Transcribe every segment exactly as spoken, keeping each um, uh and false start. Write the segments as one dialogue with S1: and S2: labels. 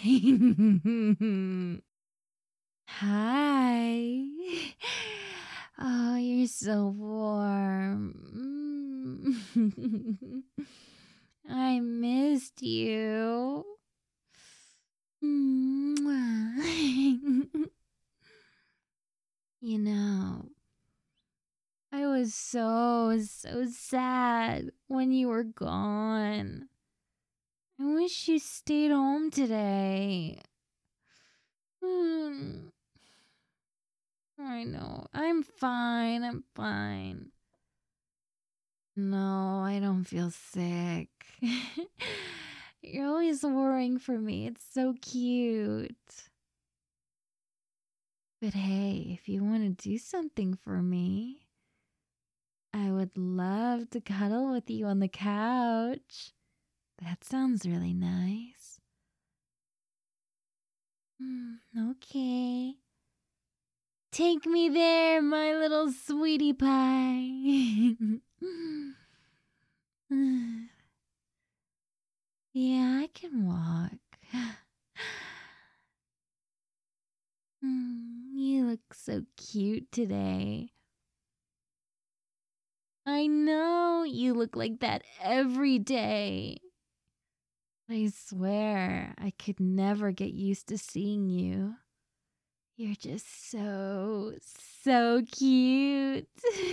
S1: Hi. Oh, you're so warm. Mm. I missed you. Mwah. You know, I was so, so sad when you were gone. I wish you stayed home today. Hmm. I know. I'm fine. I'm fine. No, I don't feel sick. You're always worrying for me. It's so cute. But hey, if you want to do something for me, I would love to cuddle with you on the couch. That sounds really nice. Hmm, okay. Take me there, my little sweetie pie. Yeah, I can walk. Mm, you look so cute today. I know you look like that every day. I swear I could never get used to seeing you. You're just so, so cute.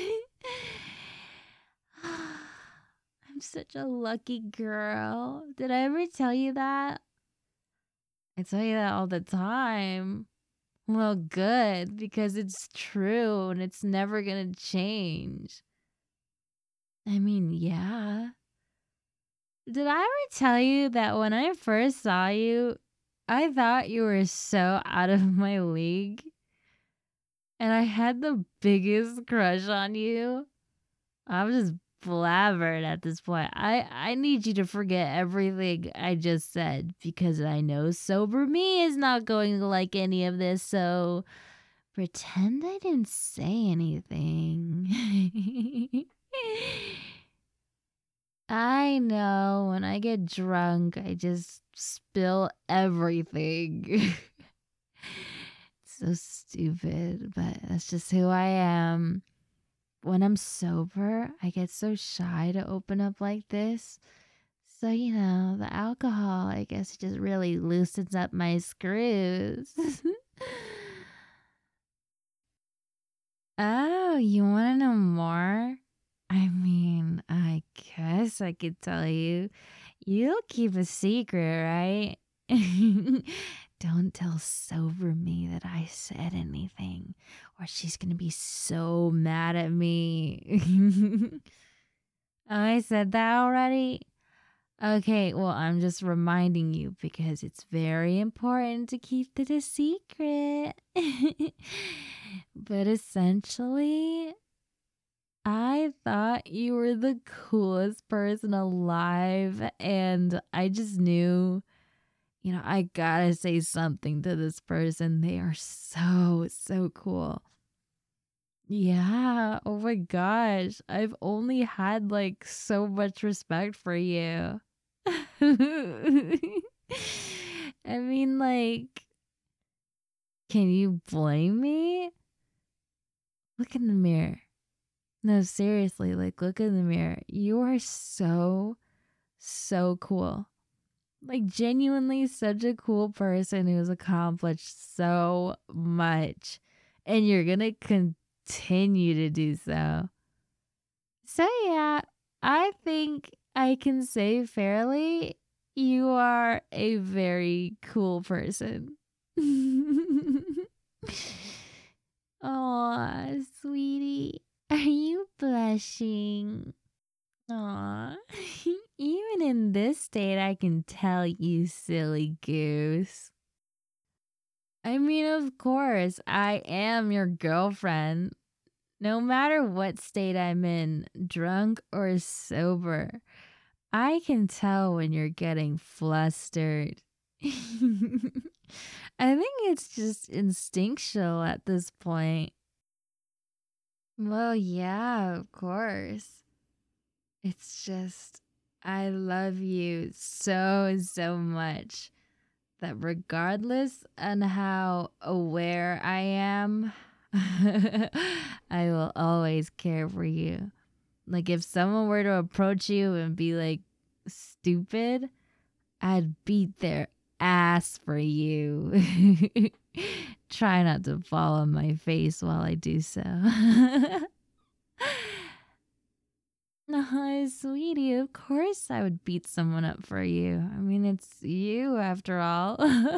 S1: I'm such a lucky girl. Did I ever tell you that? I tell you that all the time. Well, good, because it's true and it's never gonna change. I mean, yeah. Did I ever tell you that when I first saw you, I thought you were so out of my league? And I had the biggest crush on you. I'm just blabbered at this point. I, I need you to forget everything I just said because I know sober me is not going to like any of this, so pretend I didn't say anything. I know when I get drunk, I just spill everything. It's so stupid, but that's just who I am. When I'm sober, I get so shy to open up like this. So, you know, the alcohol, I guess, just really loosens up my screws. Oh, you want to know more? I mean, I guess I could tell you. You'll keep a secret, right? Don't tell sober me that I said anything, or she's gonna be so mad at me. Oh, I said that already? Okay, well, I'm just reminding you because it's very important to keep it a secret. But essentially, I thought you were the coolest person alive, and I just knew, you know, I gotta say something to this person. They are so, so cool. Yeah, oh my gosh. I've only had like so much respect for you. I mean, like, can you blame me? Look in the mirror. No, seriously, like, look in the mirror. You are so, so cool. Like, genuinely, such a cool person who's accomplished so much. And you're gonna continue to do so. So, yeah, I think I can say fairly you are a very cool person. Aw, sweetie, are you blushing? Aw, even in this state, I can tell you silly goose. I mean, of course, I am your girlfriend. No matter what state I'm in, drunk or sober, I can tell when you're getting flustered. I think it's just instinctual at this point. Well, yeah, of course. It's just, I love you so, so much that regardless on how aware I am, I will always care for you. Like if someone were to approach you and be like stupid, I'd beat their ass for you. Try not to fall on my face while I do so. No, sweetie, of course I would beat someone up for you. I mean, it's you after all.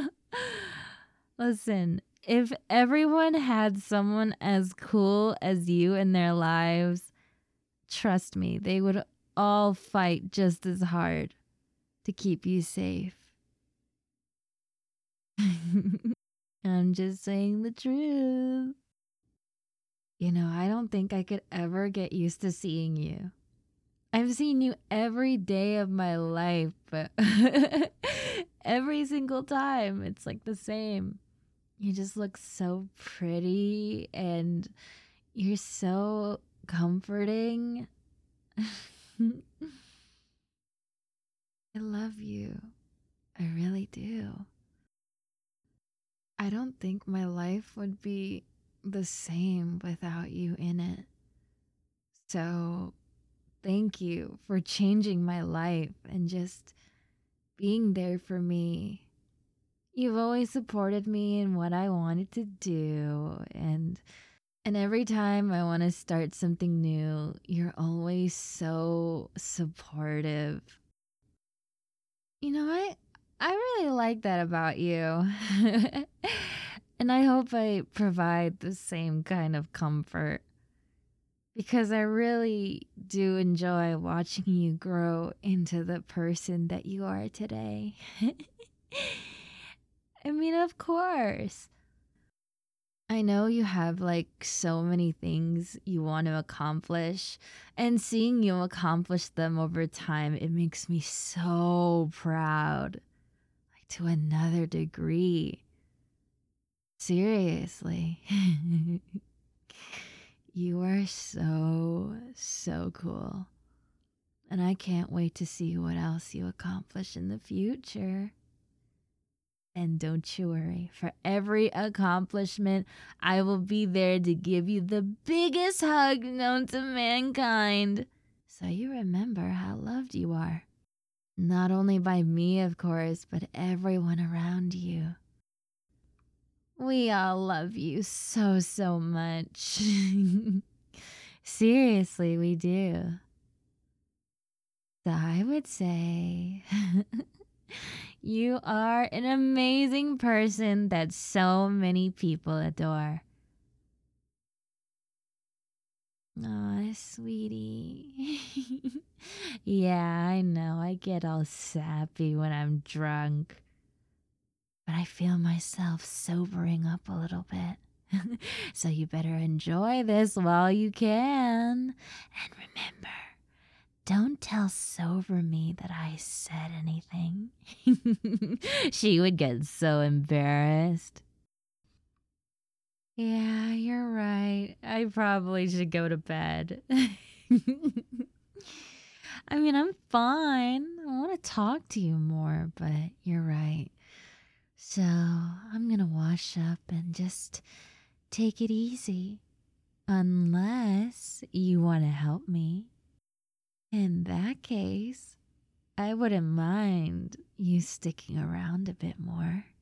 S1: Listen, if everyone had someone as cool as you in their lives, trust me, they would all fight just as hard to keep you safe. I'm just saying the truth. You know, I don't think I could ever get used to seeing you. I've seen you every day of my life, but every single time it's like the same. You just look so pretty and you're so comforting. I love you. I really do. I don't think my life would be the same without you in it. So, thank you for changing my life and just being there for me. You've always supported me in what I wanted to do, and and every time I want to start something new, you're always so supportive. You know, I I really like that about you. And I hope I provide the same kind of comfort because I really do enjoy watching you grow into the person that you are today. I mean, of course. I know you have like so many things you want to accomplish, and seeing you accomplish them over time, it makes me so proud. Like to another degree. Seriously. You are so, so cool. And I can't wait to see what else you accomplish in the future. And don't you worry, for every accomplishment, I will be there to give you the biggest hug known to mankind. So you remember how loved you are. Not only by me, of course, but everyone around you. We all love you so, so much. Seriously, we do. So I would say you are an amazing person that so many people adore. Aw, sweetie. Yeah, I know. I get all sappy when I'm drunk. But I feel myself sobering up a little bit. So you better enjoy this while you can. And remember, don't tell Sober Me that I said anything. She would get so embarrassed. Yeah, you're right. I probably should go to bed. I mean, I'm fine. I want to talk to you more, but you're right. So I'm going to wash up and just take it easy. Unless you want to help me. In that case, I wouldn't mind you sticking around a bit more.